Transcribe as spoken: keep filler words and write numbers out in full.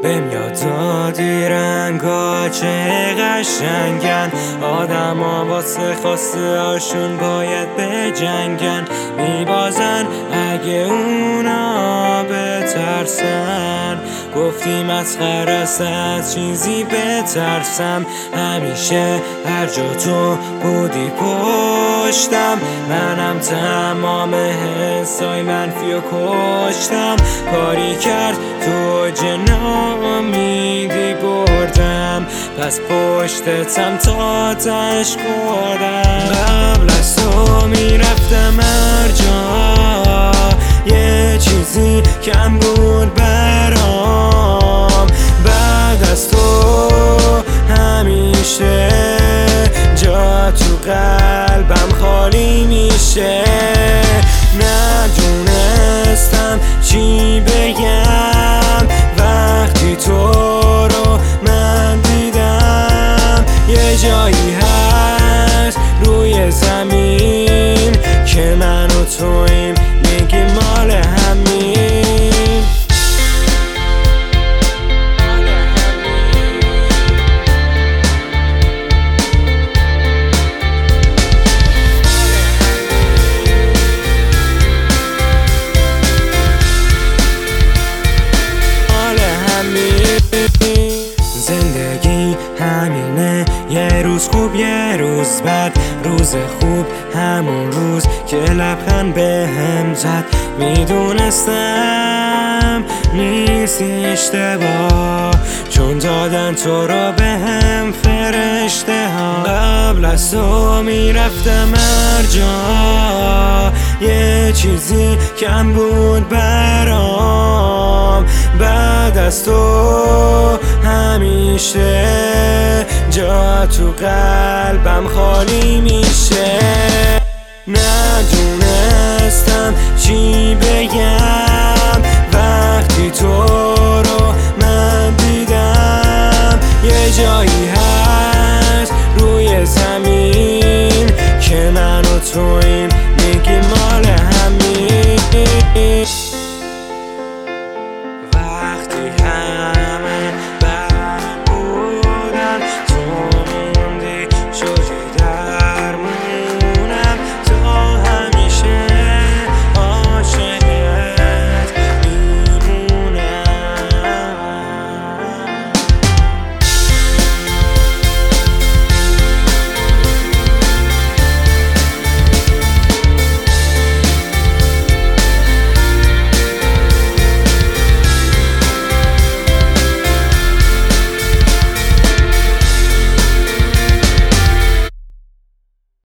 بهم یاد دادی رنگا چه قشنگن، آدم ها واسه خواسته هاشون باید بجنگن، میبازن اگه اونا بترسن. گفتی مسخره است از چیزی بترسم، همیشه هر جا تو بودی پشتم، منم تمام حسای منفی و کشتم. کاری کرد تو ناامیدی بردم، پس پشتتم تا تش خوردم. قبل از تو میرفتم هر جا، یه چیزی کم بود برام. بعد از تو همیشه جا تو قلبم خالی میشه. ندونستم چی بگم وقتی تو رو من دیدم. یه جایی هست روی زمین که من و تویم، میگی مال همین. زندگی همینه، یه روز خوب یه روز بد، روز خوب همون روز که لبخند بهم زد. میدونستم نیست اشتباه، چون دادن تو رو بهم فرشته ها. قبل از تو میرفتم هر جا، یه چیزی کم بود برام. بعد از تو همیشه جا تو قلبم خالی میشه. ندونستم چی بگم